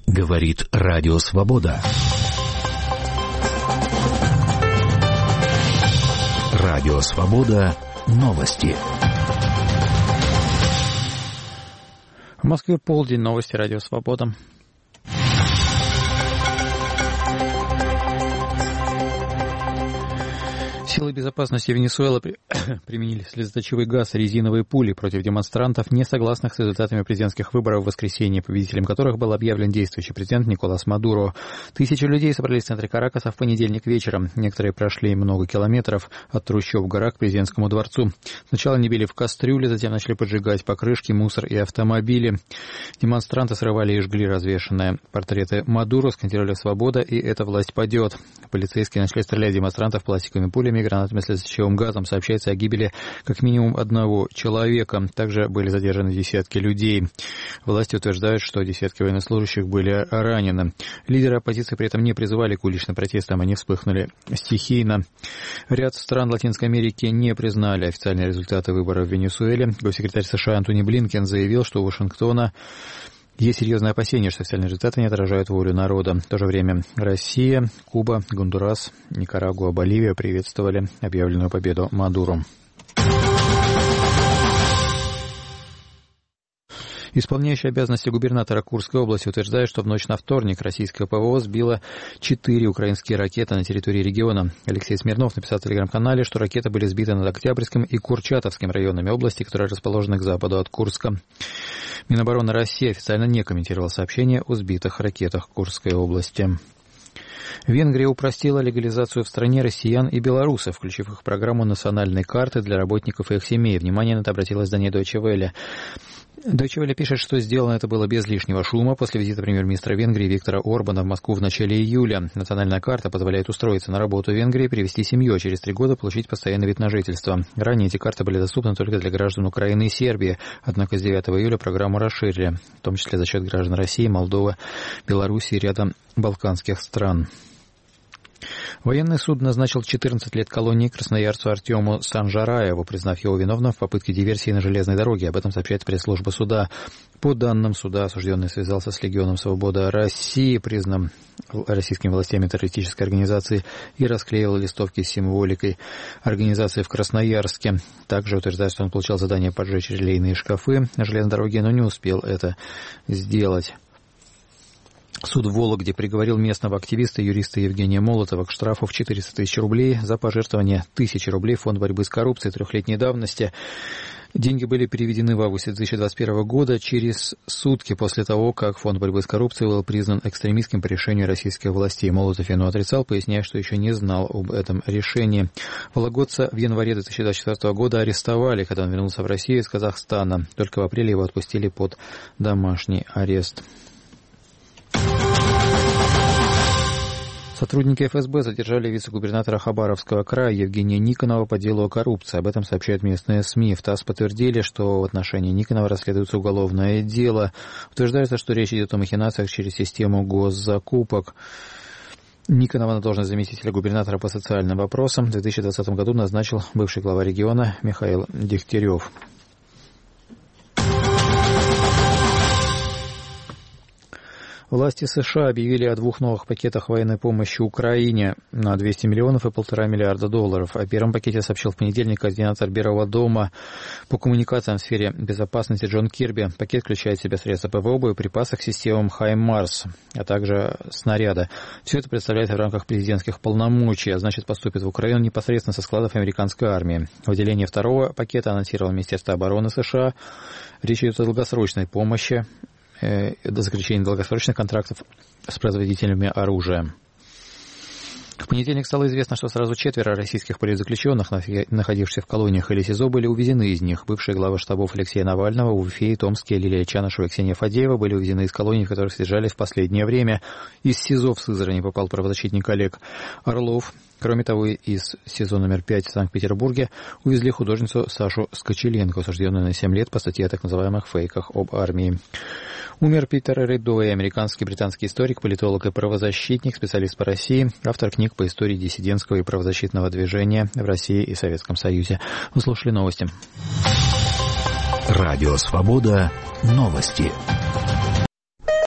Говорит Радио Свобода. Радио Свобода. Новости. В Москве полдень. Новости Радио Свобода. Силы безопасности Венесуэлы применили слезоточивый газ и резиновые пули против демонстрантов, не согласных с результатами президентских выборов в воскресенье, победителем которых был объявлен действующий президент Николас Мадуро. Тысячи людей собрались в центре Каракаса в понедельник вечером. Некоторые прошли много километров от трущоб гора к президентскому дворцу. Сначала они били в кастрюли, затем начали поджигать покрышки, мусор и автомобили. Демонстранты срывали и жгли развешанные портреты Мадуро, скандировали «Свобода» и «Эта власть падет». Полицейские начали стрелять в демонстрантов пластиковыми пулями, гранатами с слезоточивым газом. Сообщается о гибели как минимум одного человека. Также были задержаны десятки людей. Власти утверждают, что десятки военнослужащих были ранены. Лидеры оппозиции при этом не призывали к уличным протестам, они вспыхнули стихийно. Ряд стран Латинской Америки не признали официальные результаты выборов в Венесуэле. Госсекретарь США Антони Блинкен заявил, что у Вашингтона есть серьезное опасение, что официальные результаты не отражают волю народа. В то же время Россия, Куба, Гондурас, Никарагуа, Боливия приветствовали объявленную победу Мадуро. Исполняющий обязанности губернатора Курской области утверждает, что в ночь на вторник российское ПВО сбило 4 украинские ракеты на территории региона. Алексей Смирнов написал в телеграм-канале, что ракеты были сбиты над Октябрьским и Курчатовским районами области, которые расположены к западу от Курска. Минобороны России официально не комментировал сообщение о сбитых ракетах Курской области. Венгрия упростила легализацию в стране россиян и белорусов, включив их в программу национальной карты для работников и их семей. Внимание на это обратило издание Deutsche Welle. Deutsche Welle пишет, что сделано это было без лишнего шума после визита премьер-министра Венгрии Виктора Орбана в Москву в начале июля. Национальная карта позволяет устроиться на работу в Венгрии, перевести семью, а через 3 года получить постоянный вид на жительство. Ранее эти карты были доступны только для граждан Украины и Сербии, однако с 9 июля программу расширили, в том числе за счет граждан России, Молдовы, Белоруссии и ряда балканских стран. Военный суд назначил 14 лет колонии красноярцу Артему Санжараеву, признав его виновным в попытке диверсии на железной дороге. Об этом сообщает пресс-служба суда. По данным суда, осужденный связался с Легионом Свобода России, признан российскими властями террористической организацией, и расклеивал листовки с символикой организации в Красноярске. Также утверждает, что он получал задание поджечь релейные шкафы на железной дороге, но не успел это сделать. Суд в Вологде приговорил местного активиста и юриста Евгения Молотова к штрафу в 400 тысяч рублей за пожертвование 1000 рублей в Фонд борьбы с коррупцией 3-летней давности. Деньги были переведены в августе 2021 года, через сутки после того, как Фонд борьбы с коррупцией был признан экстремистским по решению российских властей. Молотов вину отрицал, поясняя, что еще не знал об этом решении. Вологодца в январе 2024 года арестовали, когда он вернулся в Россию из Казахстана. Только в апреле его отпустили под домашний арест. Сотрудники ФСБ задержали вице-губернатора Хабаровского края Евгения Никонова по делу о коррупции. Об этом сообщают местные СМИ. В ТАСС подтвердили, что в отношении Никонова расследуется уголовное дело. Утверждается, что речь идет о махинациях через систему госзакупок. Никонова на должность заместителя губернатора по социальным вопросам в 2020 году назначил бывший глава региона Михаил Дегтярев. Власти США объявили о 2 новых пакетах военной помощи Украине на 200 миллионов и $1,5 миллиарда. О первом пакете сообщил в понедельник координатор Белого дома по коммуникациям в сфере безопасности Джон Кирби. Пакет включает в себя средства ПВО, боеприпасы к системам «Хаймарс», а также снаряды. Все это представляется в рамках президентских полномочий, а значит поступит в Украину непосредственно со складов американской армии. Выделение второго пакета анонсировало Министерство обороны США. Речь идет о долгосрочной помощи до заключения долгосрочных контрактов с производителями оружия. В понедельник стало известно, что сразу 4 российских политзаключенных, находившихся в колониях или СИЗО, были увезены из них. Бывшие главы штабов Алексея Навального в Уфе и Томске, Лилия Чанышева и Ксения Фадеева были увезены из колоний, в которых содержались в последнее время. Из СИЗО в Сызрани попал правозащитник Олег Орлов. Кроме того, из СИЗО номер 5 в Санкт-Петербурге увезли художницу Сашу Скочеленко, осужденную на 7 лет по статье о так называемых фейках об армии. Умер Питер Редой, американский британский историк, политолог и правозащитник, специалист по России, автор книг по истории диссидентского и правозащитного движения в России и Советском Союзе. Вы слушали новости. Радио Свобода. Новости.